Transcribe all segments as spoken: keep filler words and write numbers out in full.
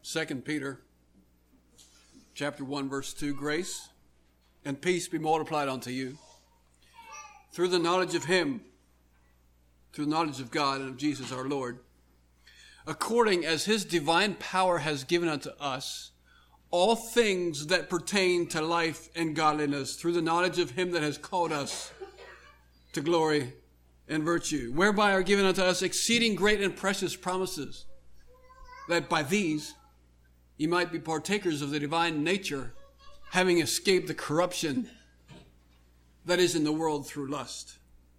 Second Peter chapter one, verse two, grace and peace be multiplied unto you through the knowledge of him, through the knowledge of God and of Jesus our Lord, according as his divine power has given unto us all things that pertain to life and godliness, through the knowledge of him that has called us to glory and virtue, whereby are given unto us exceeding great and precious promises, that by these ye might be partakers of the divine nature, having escaped the corruption that is in the world through lust.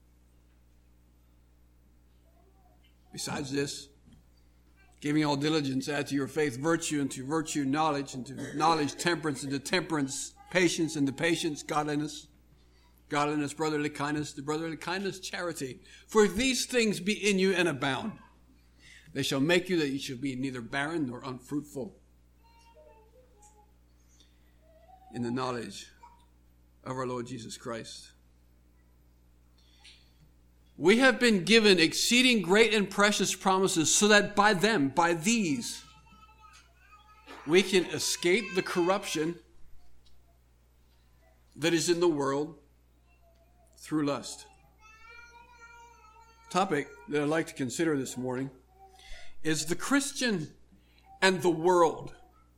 Besides this, giving all diligence, add to your faith virtue, and to virtue knowledge, and to knowledge temperance, and to temperance patience, and to patience godliness, godliness brotherly kindness, to brotherly kindness charity. For if these things be in you and abound, they shall make you that you shall be neither barren nor unfruitful in the knowledge of our Lord Jesus Christ. We have been given exceeding great and precious promises, so that by them, by these, we can escape the corruption that is in the world through lust. Topic that I'd like to consider this morning is the Christian and the world.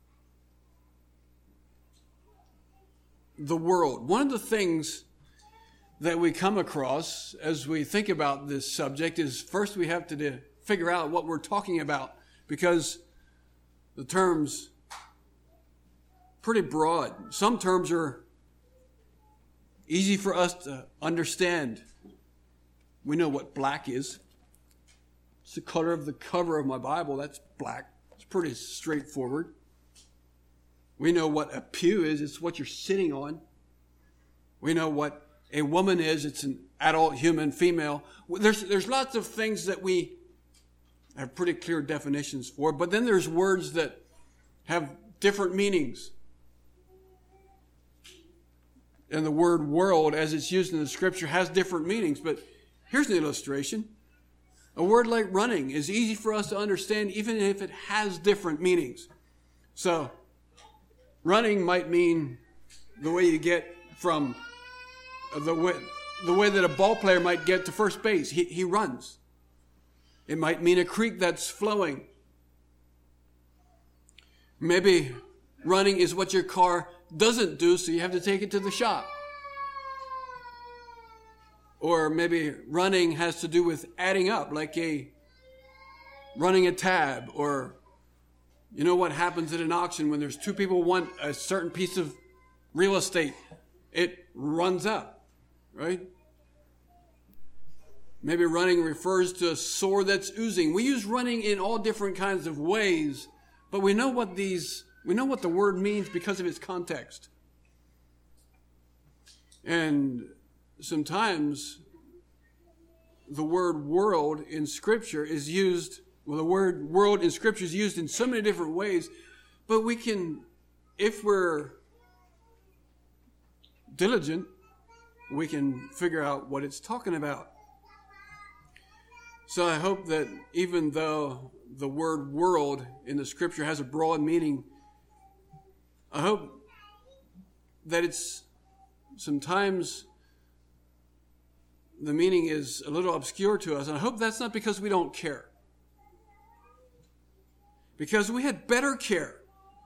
The world. One of the things that we come across as we think about this subject is first we have to de- figure out what we're talking about, because the terms pretty broad. Some terms are easy for us to understand. We know what black is. It's the color of the cover of my Bible. That's black. It's pretty straightforward. We know what a pew is. It's what you're sitting on. We know what a woman is. It's an adult human female. There's, there's lots of things that we have pretty clear definitions for, but then there's words that have different meanings. And the word world, as it's used in the scripture, has different meanings. But here's an illustration. A word like running is easy for us to understand, even if it has different meanings. So, running might mean the way you get from the way, the way that a ball player might get to first base. He, he runs. It might mean a creek that's flowing. Maybe running is what your car doesn't do, so you have to take it to the shop. Or maybe running has to do with adding up, like a running a tab, or you know what happens at an auction when there's two people want a certain piece of real estate? It runs up, right? Maybe running refers to a sore that's oozing. We use running in all different kinds of ways, but we know what these, we know what the word means because of its context. And sometimes the word world in Scripture is used, well, the word world in Scripture is used in so many different ways, but we can, if we're diligent, we can figure out what it's talking about. So I hope that even though the word world in the Scripture has a broad meaning, I hope that it's sometimes the meaning is a little obscure to us. And I hope that's not because we don't care. Because we had better care.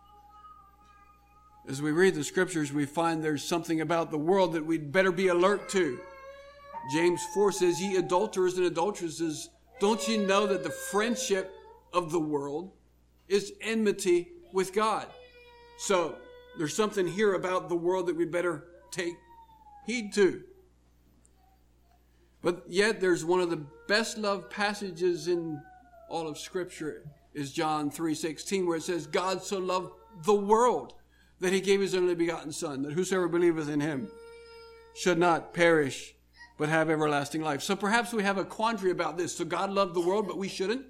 As we read the Scriptures, we find there's something about the world that we'd better be alert to. James four says, ye adulterers and adulteresses, don't you know that the friendship of the world is enmity with God? So there's something here about the world that we better take heed to. But yet there's one of the best loved passages in all of Scripture is John three sixteen, where it says, God so loved the world that he gave his only begotten Son, that whosoever believeth in him should not perish, but have everlasting life. So perhaps we have a quandary about this. So God loved the world, but we shouldn't?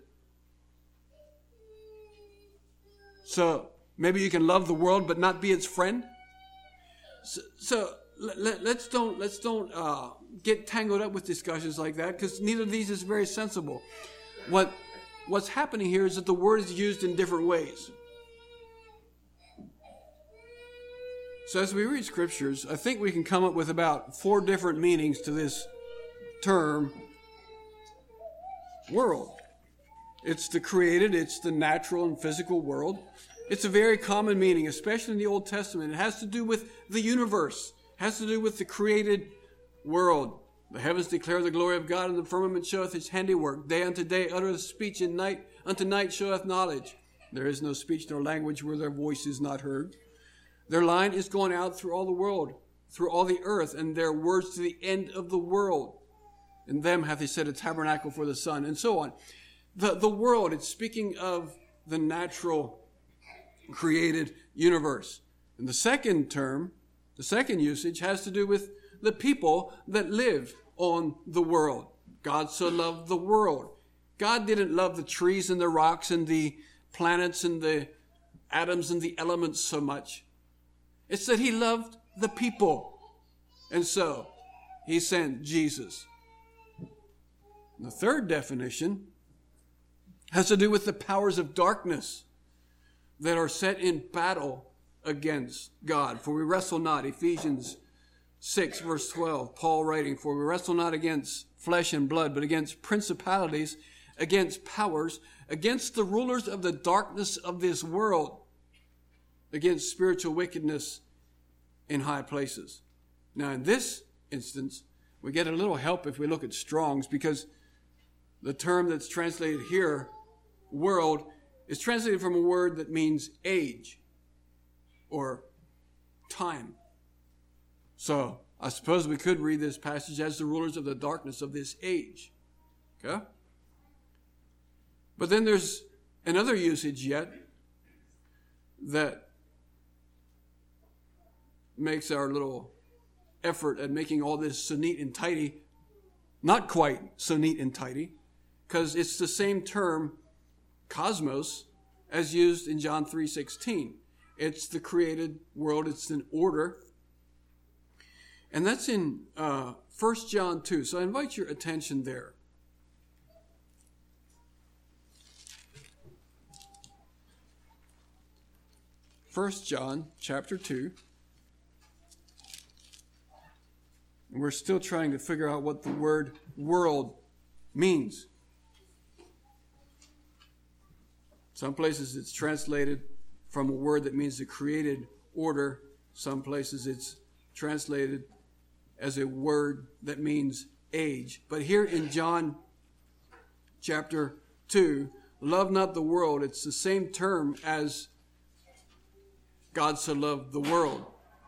So maybe you can love the world, but not be its friend? So, so let, let's don't, let's don't uh, get tangled up with discussions like that, because neither of these is very sensible. What What's happening here is that the word is used in different ways. So as we read scriptures, I think we can come up with about four different meanings to this term, world. It's the created, it's the natural and physical world. It's a very common meaning, especially in the Old Testament. It has to do with the universe. It has to do with the created world. The heavens declare the glory of God, and the firmament showeth his handiwork. Day unto day uttereth speech, and night unto night showeth knowledge. There is no speech nor language where their voice is not heard. Their line is going out through all the world, through all the earth, and their words to the end of the world. In them hath he set a tabernacle for the sun, and so on. The, the world, it's speaking of the natural created universe. And the second term, the second usage, has to do with the people that live on the world. God so loved the world. God didn't love the trees and the rocks and the planets and the atoms and the elements so much. It's that he loved the people. And so he sent Jesus. The third definition has to do with the powers of darkness that are set in battle against God. For we wrestle not, Ephesians six verse twelve, Paul writing, for we wrestle not against flesh and blood, but against principalities, against powers, against the rulers of the darkness of this world, against spiritual wickedness in high places. Now in this instance, we get a little help if we look at Strong's, because the term that's translated here, world, is translated from a word that means age or time. So I suppose we could read this passage as the rulers of the darkness of this age. Okay? But then there's another usage yet that makes our little effort at making all this so neat and tidy not quite so neat and tidy, because it's the same term, cosmos, as used in John three sixteen. It's the created world. It's an order. And that's in uh, First John two. So I invite your attention there. First John chapter two. And we're still trying to figure out what the word world means. Some places it's translated from a word that means the created order. Some places it's translated as a word that means age. But here in John chapter two, love not the world, it's the same term as God so loved the world.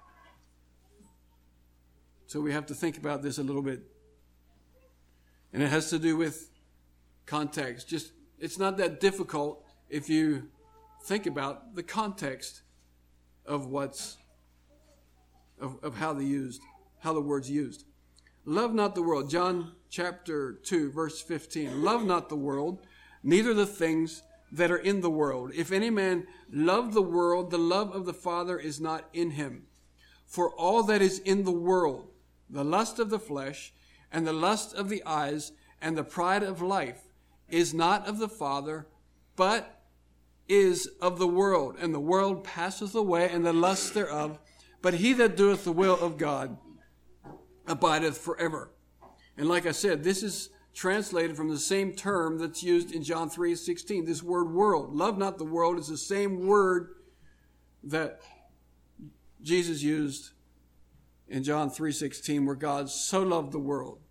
So we have to think about this a little bit. And it has to do with context. Just, it's not that difficult if you think about the context of what's, of, of how they used, how the word's used. Love not the world. John chapter two, verse fifteen. Love not the world, neither the things that are in the world. If any man love the world, the love of the Father is not in him. For all that is in the world, the lust of the flesh, and the lust of the eyes, and the pride of life, is not of the Father, but is of the world. And the world passeth away, and the lust thereof. But he that doeth the will of God abideth forever. And like I said, this is translated from the same term that's used in John three sixteen. This word world. Love not the world is the same word that Jesus used in John three sixteen, where God so loved the world.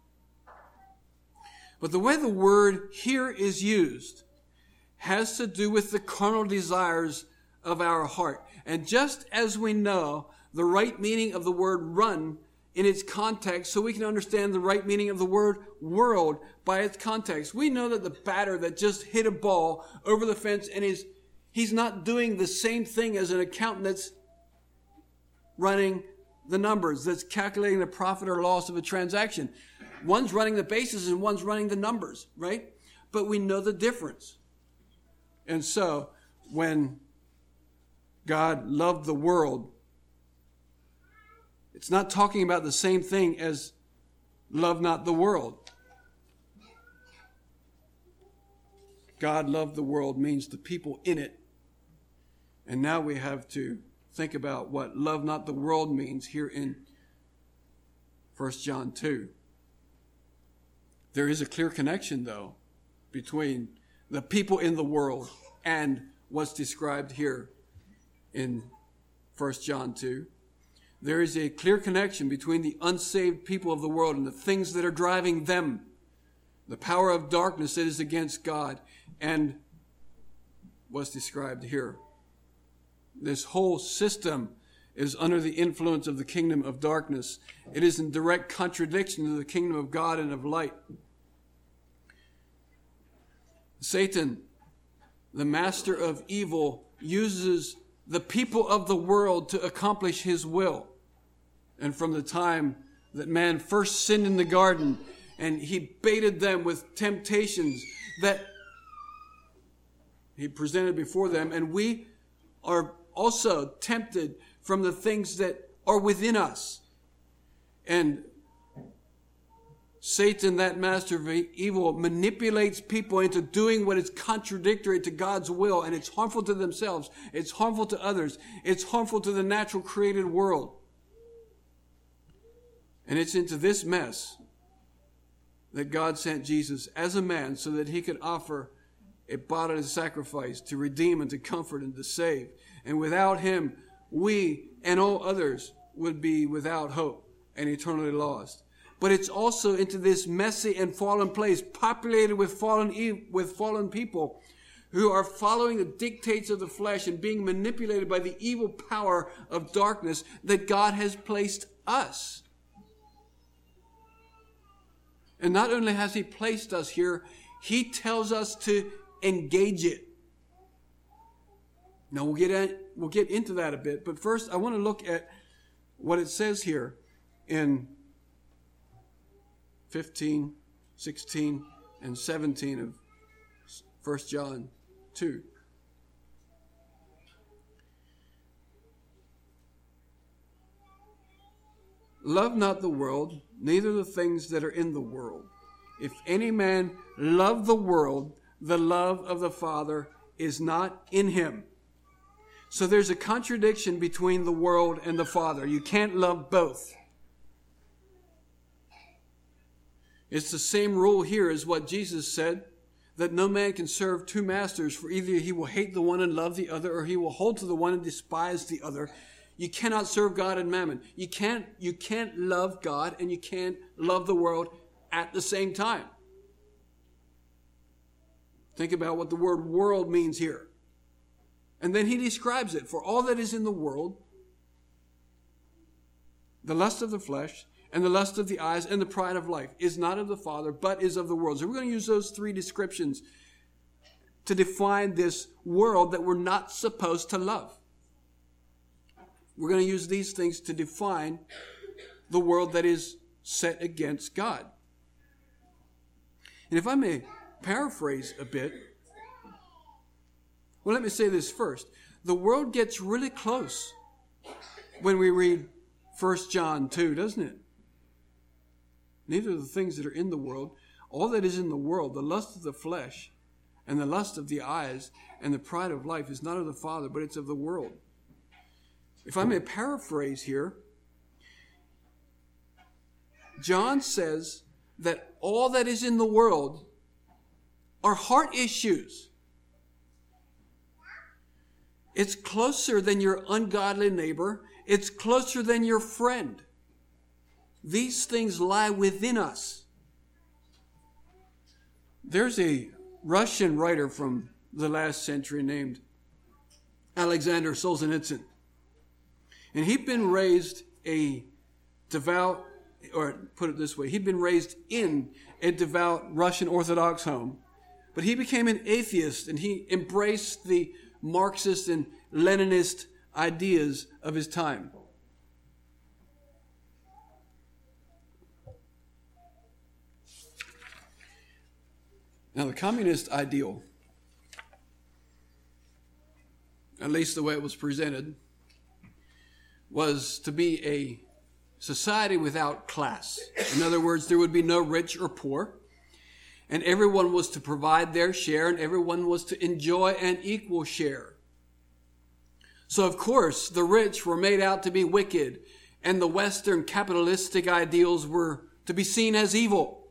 But the way the word here is used has to do with the carnal desires of our heart. And just as we know the right meaning of the word run in its context, so we can understand the right meaning of the word world by its context, we know that the batter that just hit a ball over the fence and is he's not doing the same thing as an accountant that's running the numbers, that's calculating the profit or loss of a transaction. One's running the bases and one's running the numbers, right? But we know the difference. And so when God loved the world, it's not talking about the same thing as love not the world. God loved the world means the people in it. And now we have to think about what love not the world means here in First John two. There is a clear connection, though, between the people in the world and what's described here in First John two. There is a clear connection between the unsaved people of the world and the things that are driving them, the power of darkness that is against God, and what's described here. This whole system is under the influence of the kingdom of darkness. It is in direct contradiction to the kingdom of God and of light. Satan, the master of evil, uses the people of the world to accomplish his will. And from the time that man first sinned in the garden, and he baited them with temptations that he presented before them, and we are also tempted from the things that are within us. And Satan, that master of evil, manipulates people into doing what is contradictory to God's will, and it's harmful to themselves, it's harmful to others, it's harmful to the natural created world. And it's into this mess that God sent Jesus as a man so that he could offer a bodily sacrifice to redeem and to comfort and to save. And without him, we and all others would be without hope and eternally lost. But it's also into this messy and fallen place, populated with fallen with fallen people who are following the dictates of the flesh and being manipulated by the evil power of darkness, that God has placed us. And not only has he placed us here, he tells us to engage it. Now we'll get in, we'll get into that a bit, but first I want to look at what it says here in fifteen, sixteen, and seventeen of First John two. Love not the world, neither the things that are in the world. If any man love the world, the love of the Father is not in him. So there's a contradiction between the world and the Father. You can't love both. It's the same rule here as what Jesus said, that no man can serve two masters, for either he will hate the one and love the other, or he will hold to the one and despise the other. You cannot serve God and mammon. You can't, you can't love God and you can't love the world at the same time. Think about what the word world means here. And then he describes it. For all that is in the world, the lust of the flesh and the lust of the eyes and the pride of life is not of the Father, but is of the world. So we're going to use those three descriptions to define this world that we're not supposed to love. We're going to use these things to define the world that is set against God. And if I may paraphrase a bit, well, let me say this first. The world gets really close when we read First John two, doesn't it? Neither of the things that are in the world, all that is in the world, the lust of the flesh and the lust of the eyes and the pride of life is not of the Father, but it's of the world. If I may paraphrase here, John says that all that is in the world are heart issues. It's closer than your ungodly neighbor. It's closer than your friend. These things lie within us. There's a Russian writer from the last century named Alexander Solzhenitsyn. And he'd been raised a devout, or put it this way, he'd been raised in a devout Russian Orthodox home. But he became an atheist and he embraced the Marxist and Leninist ideas of his time. Now, the communist ideal, at least the way it was presented, was to be a society without class. In other words, there would be no rich or poor, and everyone was to provide their share, and everyone was to enjoy an equal share. So, of course, the rich were made out to be wicked, and the Western capitalistic ideals were to be seen as evil.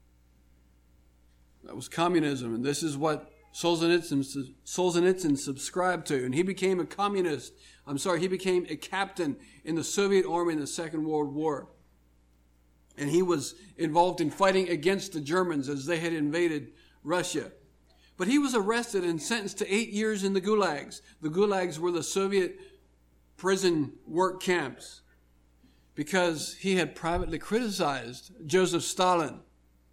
That was communism, and this is what Solzhenitsyn, Solzhenitsyn subscribed to. And he became a communist. I'm sorry, he became a captain in the Soviet army in the Second World War. And he was involved in fighting against the Germans as they had invaded Russia. But he was arrested and sentenced to eight years in the gulags. The gulags were the Soviet prison work camps because he had privately criticized Joseph Stalin.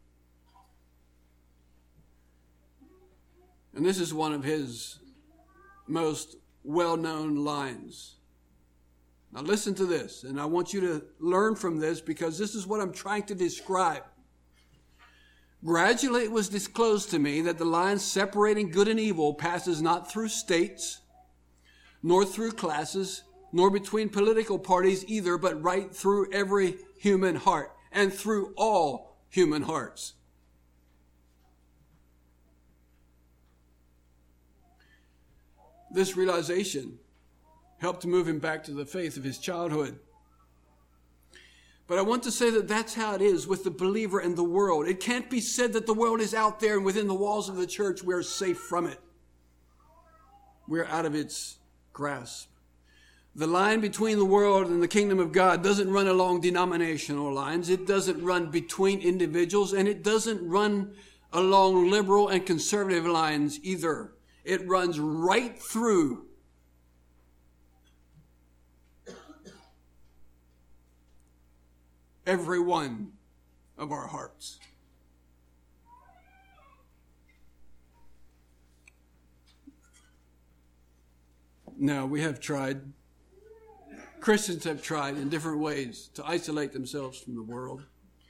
And this is one of his most well-known lines. Now listen to this, and I want you to learn from this because this is what I'm trying to describe. Gradually it was disclosed to me that the line separating good and evil passes not through states, nor through classes, nor between political parties either, but right through every human heart and through all human hearts. This realization helped to move him back to the faith of his childhood. But I want to say that that's how it is with the believer and the world. It can't be said that the world is out there and within the walls of the church we're safe from it. We're out of its grasp. The line between the world and the kingdom of God doesn't run along denominational lines. It doesn't run between individuals, and it doesn't run along liberal and conservative lines either. It runs right through every one of our hearts. Now, we have tried, Christians have tried in different ways to isolate themselves from the world.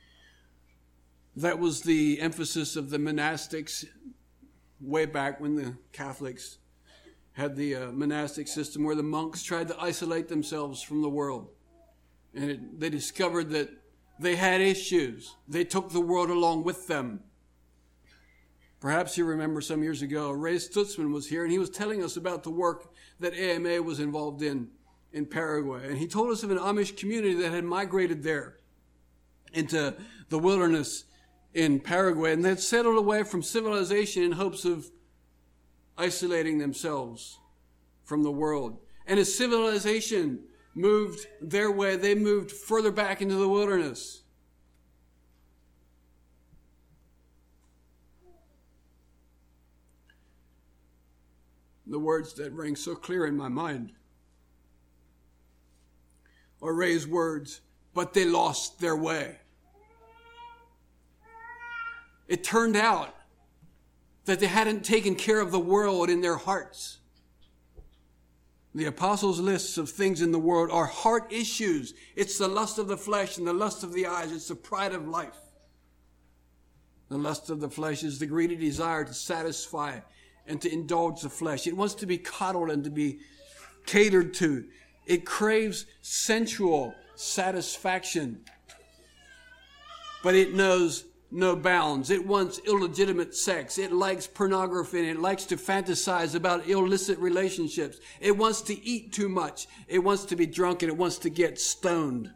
That was the emphasis of the monastics way back when the Catholics had the uh, monastic system where the monks tried to isolate themselves from the world. And it, they discovered that they had issues. They took the world along with them. Perhaps you remember some years ago, Ray Stutzman was here and he was telling us about the work that A M A was involved in in Paraguay. And he told us of an Amish community that had migrated there into the wilderness in Paraguay, and they had settled away from civilization in hopes of isolating themselves from the world. And as civilization moved their way, they moved further back into the wilderness. The words that ring so clear in my mind are Ray's words, but they lost their way. It turned out that they hadn't taken care of the world in their hearts. The apostles' lists of things in the world are heart issues. It's the lust of the flesh and the lust of the eyes. It's the pride of life. The lust of the flesh is the greedy desire to satisfy and to indulge the flesh. It wants to be coddled and to be catered to. It craves sensual satisfaction, but it knows no bounds. It wants illegitimate sex. It likes pornography, and it likes to fantasize about illicit relationships. It wants to eat too much. It wants to be drunk, and it wants to get stoned.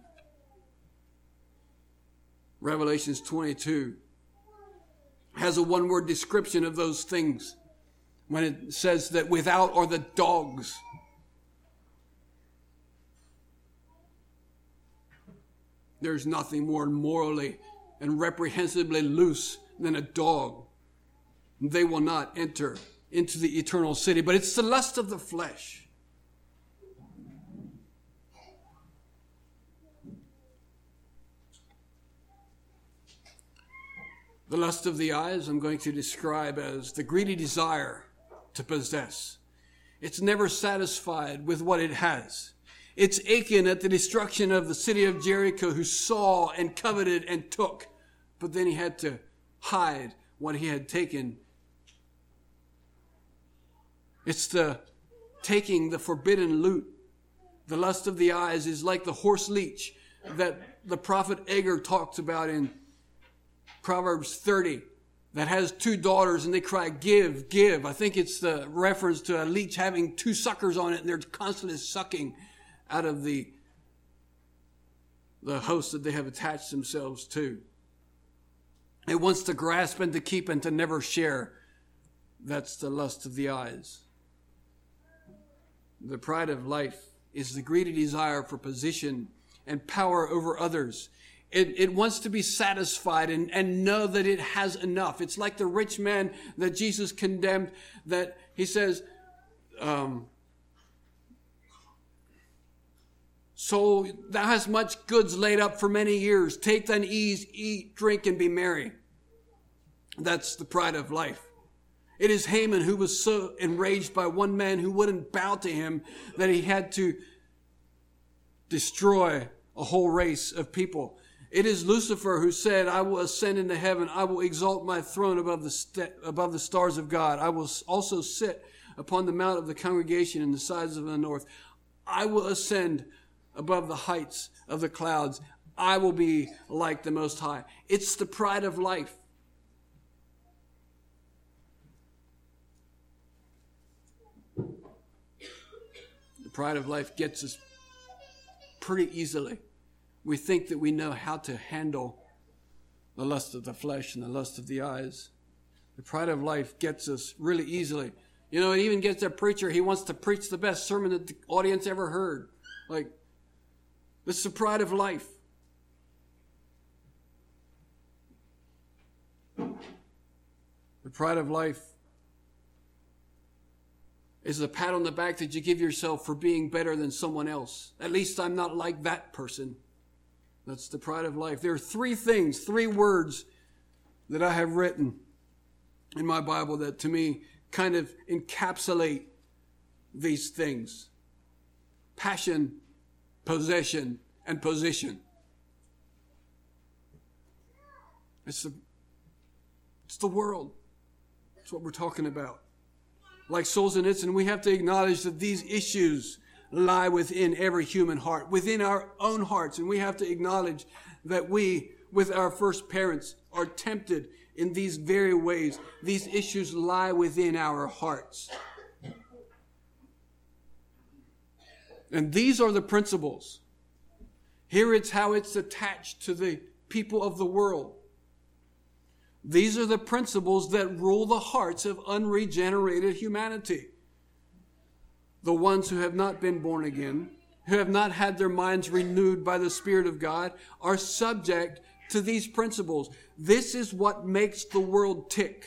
Revelations twenty-two has a one-word description of those things when it says that without are the dogs. There's nothing more morally and reprehensibly loose than a dog. They will not enter into the eternal city. But it's the lust of the flesh. The lust of the eyes I'm going to describe as the greedy desire to possess. It's never satisfied with what it has. It's Achan at the destruction of the city of Jericho, who saw and coveted and took, but then he had to hide what he had taken. It's the taking the forbidden loot. The lust of the eyes is like the horse leech that the prophet Agur talks about in Proverbs thirty. that has two daughters and they cry, give, give. I think it's the reference to a leech having two suckers on it and they're constantly sucking out of the, the host that they have attached themselves to. It wants to grasp and to keep and to never share. That's the lust of the eyes. The pride of life is the greedy desire for position and power over others. It, it wants to be satisfied and, and know that it has enough. It's like the rich man that Jesus condemned, that he says, um, so thou hast much goods laid up for many years. Take thine ease, eat, drink, and be merry. That's the pride of life. It is Haman who was so enraged by one man who wouldn't bow to him that he had to destroy a whole race of people. It is Lucifer who said, I will ascend into heaven. I will exalt my throne above the st- above the stars of God. I will also sit upon the mount of the congregation in the sides of the north. I will ascend above the heights of the clouds. I will be like the Most High. It's the pride of life. The pride of life gets us pretty easily. We think that we know how to handle the lust of the flesh and the lust of the eyes. The pride of life gets us really easily. You know, it even gets a preacher, he wants to preach the best sermon that the audience ever heard. Like, this is the pride of life. The pride of life is a pat on the back that you give yourself for being better than someone else. At least I'm not like that person. That's the pride of life. There are three things, three words that I have written in my Bible that to me kind of encapsulate these things. Passion, possession, and position. It's the, it's the world. That's what we're talking about. Like Solzhenitsyn, we have to acknowledge that these issues lie within every human heart, within our own hearts. And we have to acknowledge that we, with our first parents, are tempted in these very ways. These issues lie within our hearts. And these are the principles. Here it's how it's attached to the people of the world. These are the principles that rule the hearts of unregenerated humanity. The ones who have not been born again, who have not had their minds renewed by the Spirit of God, are subject to these principles. This is what makes the world tick.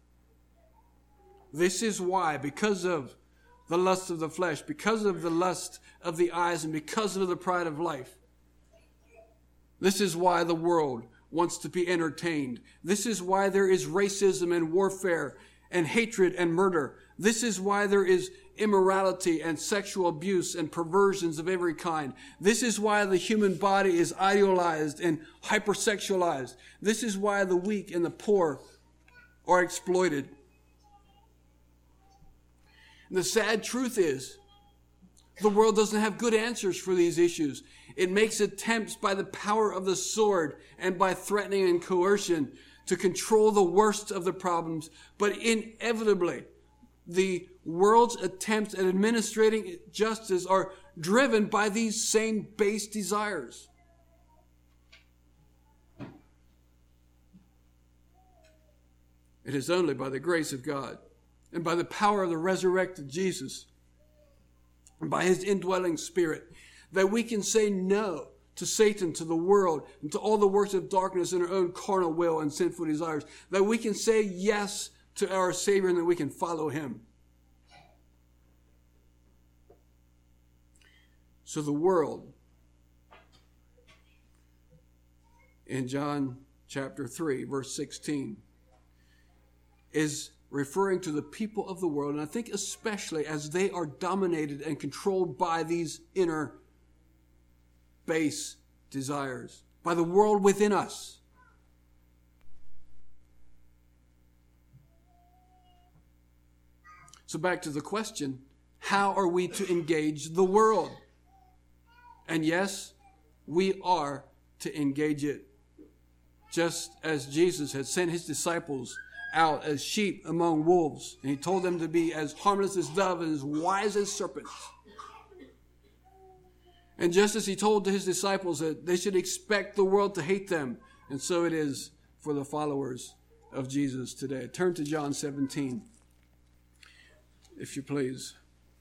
This is why, because of the lust of the flesh, because of the lust of the eyes, and because of the pride of life, this is why the world wants to be entertained. This is why there is racism and warfare and hatred and murder. This is why there is immorality and sexual abuse and perversions of every kind. This is why the human body is idealized and hypersexualized. This is why the weak and the poor are exploited. And the sad truth is, the world doesn't have good answers for these issues. It makes attempts by the power of the sword and by threatening and coercion to control the worst of the problems. But inevitably, the world's attempts at administrating justice are driven by these same base desires. It is only by the grace of God and by the power of the resurrected Jesus and by his indwelling Spirit that we can say no to Satan, to the world, and to all the works of darkness in our own carnal will and sinful desires. That we can say yes to our Savior and that we can follow him. So the world, in John chapter three, verse sixteen, is referring to the people of the world, and I think especially as they are dominated and controlled by these inner base desires, by the world within us. So back to the question, how are we to engage the world? And yes, we are to engage it. Just as Jesus had sent his disciples out as sheep among wolves. And he told them to be as harmless as doves and as wise as serpents. And just as he told his disciples that they should expect the world to hate them, and so it is for the followers of Jesus today. Turn to John seventeen, if you please.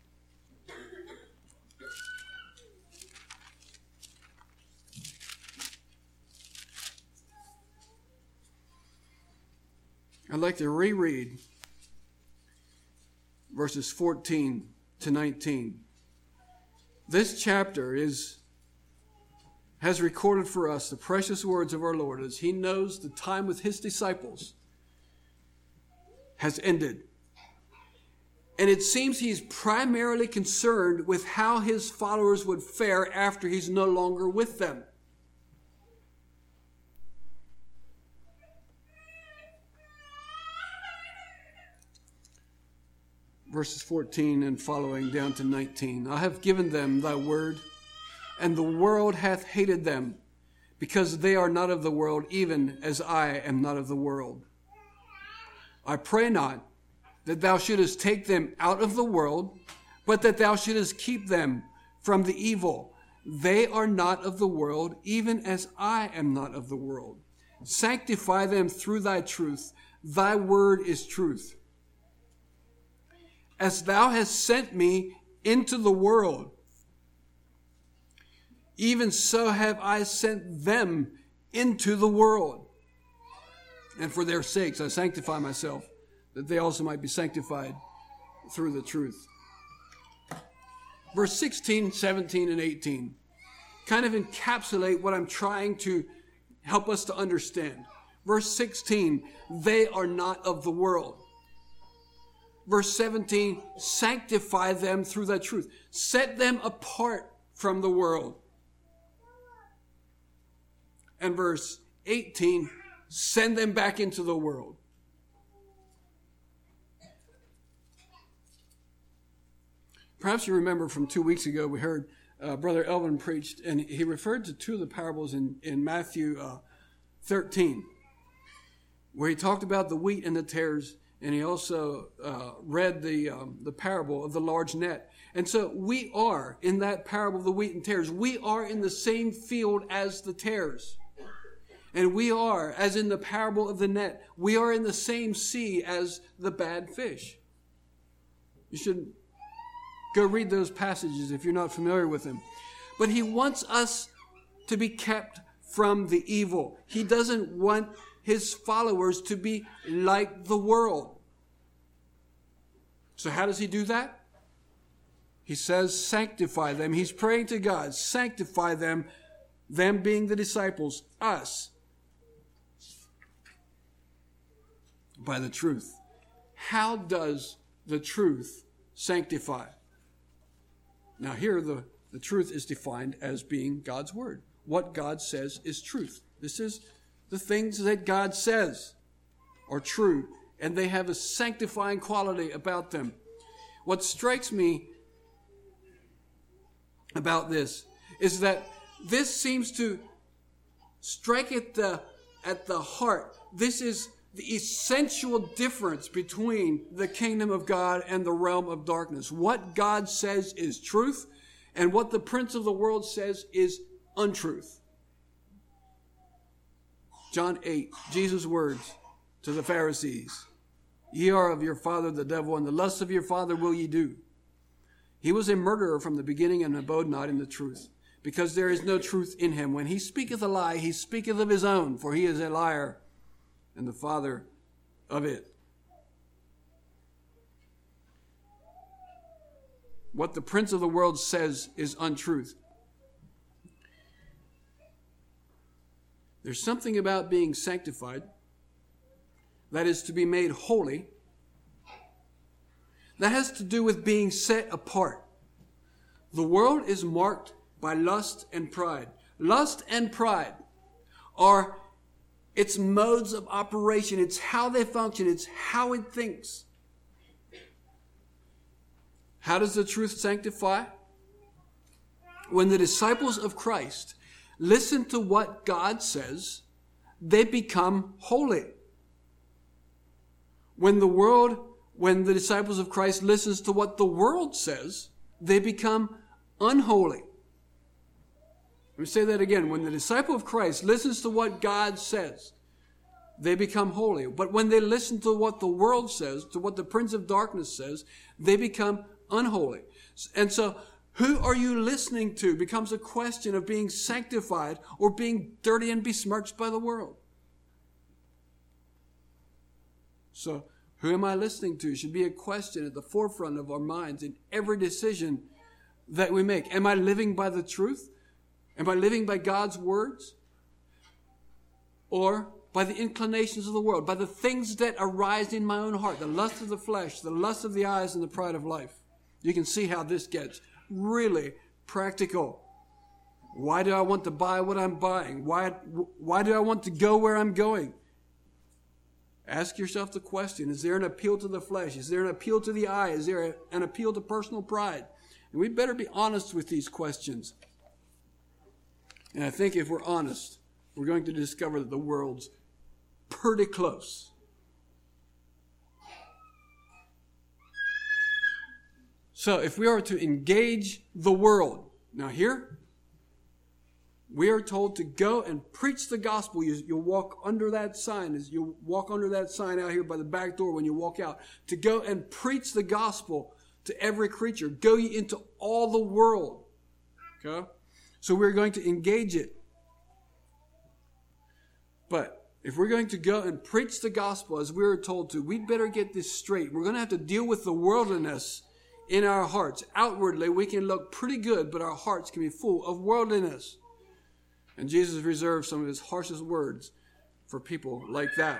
I'd like to reread verses fourteen to nineteen. This chapter is has recorded for us the precious words of our Lord as he knows the time with his disciples has ended. And it seems he's primarily concerned with how his followers would fare after he's no longer with them. Verses fourteen and following down to nineteen. I have given them thy word, and the world hath hated them, because they are not of the world, even as I am not of the world. I pray not that thou shouldest take them out of the world, but that thou shouldest keep them from the evil. They are not of the world, even as I am not of the world. Sanctify them through thy truth. Thy word is truth. As thou hast sent me into the world, even so have I sent them into the world. And for their sakes I sanctify myself, that they also might be sanctified through the truth. Verse sixteen, seventeen, and eighteen kind of encapsulate what I'm trying to help us to understand. Verse sixteen, they are not of the world. Verse seventeen, sanctify them through thy truth. Set them apart from the world. And verse eighteen, send them back into the world. Perhaps you remember from two weeks ago, we heard uh, Brother Elvin preached, and he referred to two of the parables in, in Matthew uh, thirteen, where he talked about the wheat and the tares. And he also uh, read the um, the parable of the large net. And so we are, in that parable of the wheat and tares, we are in the same field as the tares. And we are, as in the parable of the net, we are in the same sea as the bad fish. You should go read those passages if you're not familiar with them. But he wants us to be kept from the evil. He doesn't want his followers to be like the world. So how does he do that? He says, sanctify them. He's praying to God, sanctify them, them being the disciples, us, by the truth. How does the truth sanctify? Now here the, the truth is defined as being God's word. What God says is truth. This is the things that God says are true, and they have a sanctifying quality about them. What strikes me about this is that this seems to strike at the, at the heart. This is the essential difference between the kingdom of God and the realm of darkness. What God says is truth, and what the prince of the world says is untruth. John eight, Jesus' words to the Pharisees. Ye are of your father the devil, and the lusts of your father will ye do. He was a murderer from the beginning, and abode not in the truth, because there is no truth in him. When he speaketh a lie, he speaketh of his own, for he is a liar, and the father of it. What the prince of the world says is untruth. There's something about being sanctified, that is to be made holy, that has to do with being set apart. The world is marked by lust and pride. Lust and pride are its modes of operation. It's how they function. It's how it thinks. How does the truth sanctify? When the disciples of Christ listen to what God says, they become holy. When the world, when the disciples of Christ listens to what the world says, they become unholy. Let me say that again. When the disciple of Christ listens to what God says, they become holy. But when they listen to what the world says, to what the prince of darkness says, they become unholy. And so, who are you listening to becomes a question of being sanctified or being dirty and besmirched by the world. So, who am I listening to should be a question at the forefront of our minds in every decision that we make. Am I living by the truth? Am I living by God's words? Or by the inclinations of the world, by the things that arise in my own heart, the lust of the flesh, the lust of the eyes, and the pride of life? You can see how this gets really practical. Why do I want to buy what I'm buying? Why, why do I want to go where I'm going? Ask yourself the question, is there an appeal to the flesh? Is there an appeal to the eye? Is there a, an appeal to personal pride? And we better be honest with these questions. And I think if we're honest, we're going to discover that the world's pretty close. So if we are to engage the world, now here, we are told to go and preach the gospel. You, you'll walk under that sign, as you walk under that sign out here by the back door when you walk out, to go and preach the gospel to every creature. Go ye into all the world. Okay? So we're going to engage it. But if we're going to go and preach the gospel as we were told to, we'd better get this straight. We're going to have to deal with the worldliness in our hearts. Outwardly, we can look pretty good, but our hearts can be full of worldliness. And Jesus reserved some of his harshest words for people like that.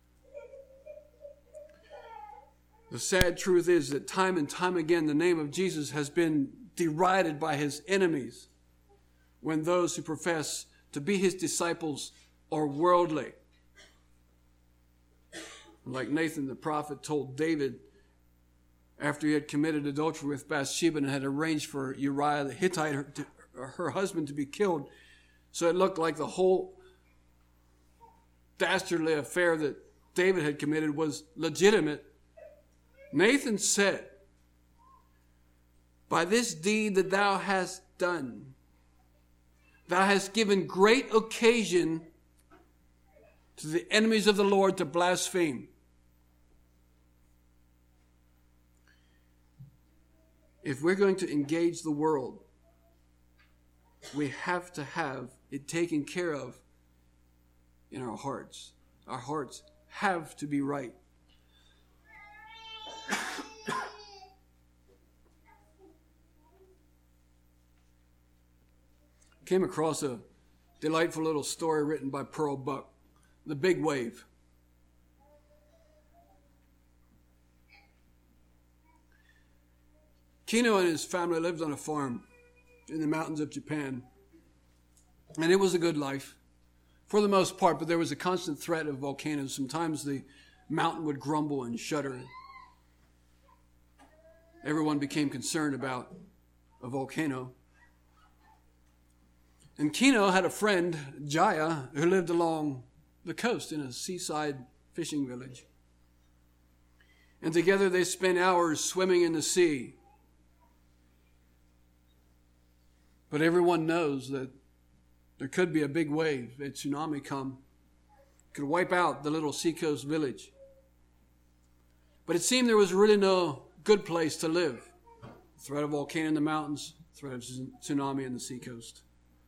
The sad truth is that time and time again, the name of Jesus has been derided by his enemies when those who profess to be his disciples are worldly. Like Nathan the prophet told David after he had committed adultery with Bathsheba and had arranged for Uriah the Hittite, her, to, her husband, to be killed. So it looked like the whole dastardly affair that David had committed was legitimate. Nathan said, by this deed that thou hast done, thou hast given great occasion to the enemies of the Lord to blaspheme. If we're going to engage the world, we have to have it taken care of in our hearts. Our hearts have to be right. Came across a delightful little story written by Pearl Buck, The Big Wave. Kino and his family lived on a farm in the mountains of Japan. And it was a good life, for the most part, but there was a constant threat of volcanoes. Sometimes the mountain would grumble and shudder. Everyone became concerned about a volcano. And Kino had a friend, Jaya, who lived along the coast in a seaside fishing village. And together they spent hours swimming in the sea. But everyone knows that there could be a big wave, a tsunami come, could wipe out the little seacoast village. But it seemed there was really no good place to live. Threat of volcano in the mountains, threat of tsunami in the seacoast.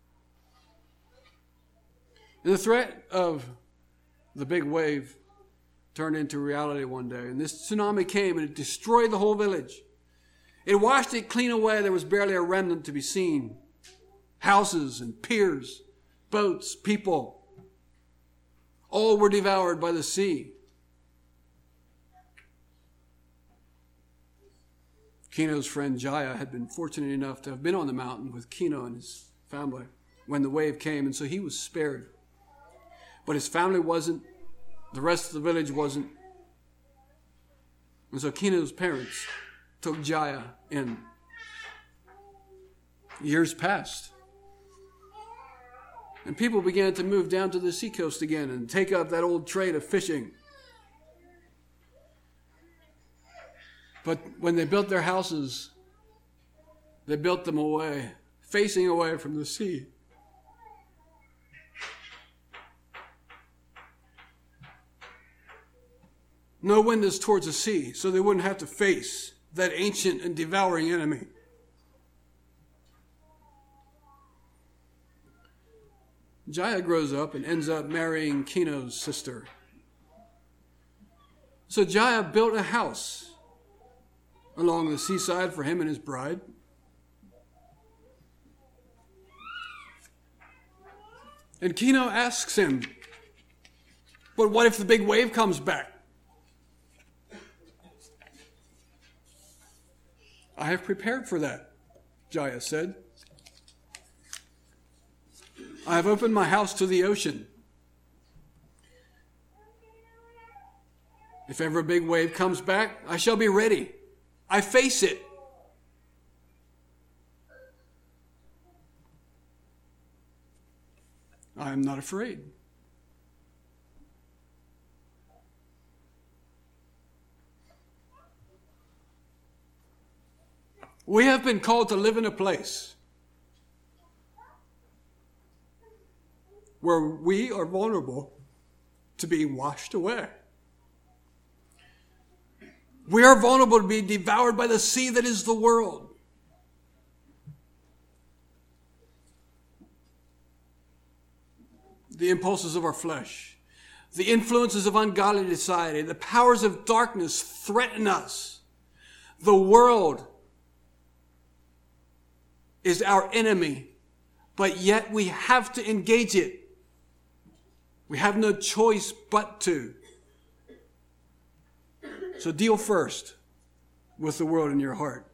And the threat of the big wave turned into reality one day. And this tsunami came and it destroyed the whole village. It washed it clean away. There was barely a remnant to be seen. Houses and piers, boats, people, all were devoured by the sea. Kino's friend Jaya had been fortunate enough to have been on the mountain with Kino and his family when the wave came, and so he was spared. But his family wasn't, the rest of the village wasn't. And so Kino's parents took Jaya in. Years passed. And people began to move down to the seacoast again and take up that old trade of fishing. But when they built their houses, they built them away, facing away from the sea. No wind is towards the sea, so they wouldn't have to face that ancient and devouring enemy. Jaya grows up and ends up marrying Kino's sister. So Jaya built a house along the seaside for him and his bride. And Kino asks him, but what if the big wave comes back? I have prepared for that, Jaya said. I have opened my house to the ocean. If ever a big wave comes back, I shall be ready. I face it. I am not afraid. We have been called to live in a place where we are vulnerable to being washed away. We are vulnerable to be devoured by the sea that is the world. The impulses of our flesh, the influences of ungodly society, the powers of darkness threaten us. The world is our enemy, but yet we have to engage it. We have no choice but to. So deal first with the world in your heart.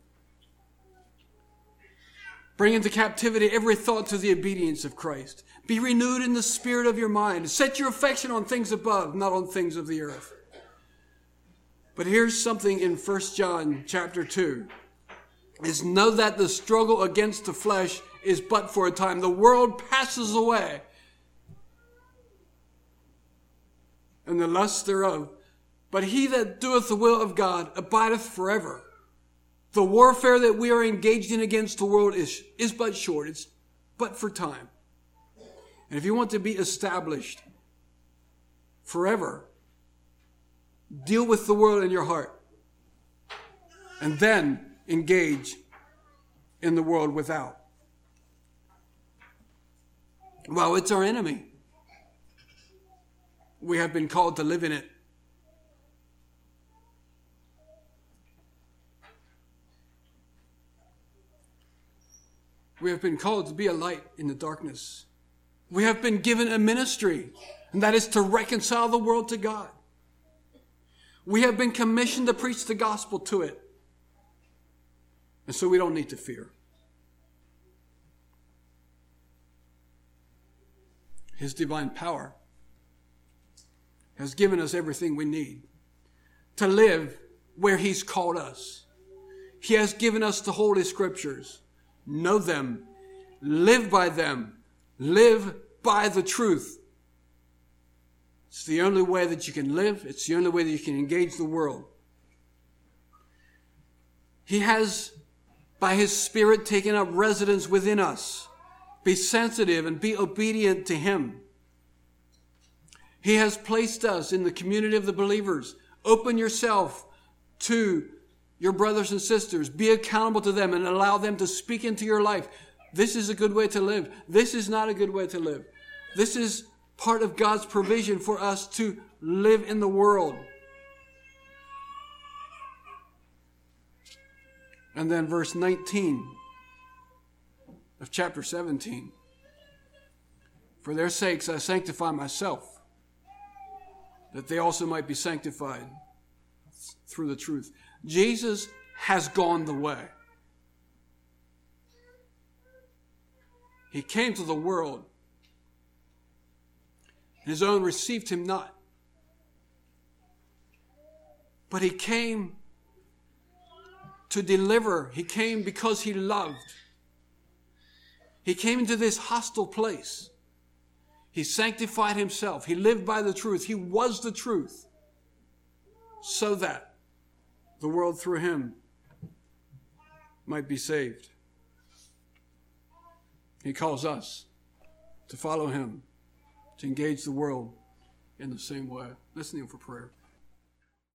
Bring into captivity every thought to the obedience of Christ. Be renewed in the spirit of your mind. Set your affection on things above, not on things of the earth. But here's something in First John chapter two. Is know that the struggle against the flesh is but for a time. The world passes away, and the lust thereof. But he that doeth the will of God abideth forever. The warfare that we are engaged in against the world is, is but short. It's but for time. And if you want to be established forever, deal with the world in your heart. And then engage in the world without. Well, it's our enemy. We have been called to live in it. We have been called to be a light in the darkness. We have been given a ministry, and that is to reconcile the world to God. We have been commissioned to preach the gospel to it. And so we don't need to fear. His divine power has given us everything we need to live where He's called us. He has given us the Holy Scriptures. Know them. Live by them. Live by the truth. It's the only way that you can live. It's the only way that you can engage the world. He has, by His Spirit, taken up residence within us. Be sensitive and be obedient to Him. He has placed us in the community of the believers. Open yourself to your brothers and sisters. Be accountable to them and allow them to speak into your life. This is a good way to live. This is not a good way to live. This is part of God's provision for us to live in the world. And then verse nineteen of chapter seventeen. For their sakes I sanctify myself, that they also might be sanctified through the truth. Jesus has gone the way. He came to the world, and His own received Him not. But He came to deliver. He came because He loved. He came into this hostile place. He sanctified Himself. He lived by the truth. He was the truth. So that the world through him might be saved. He calls us to follow him, to engage the world in the same way. Let's kneel for prayer.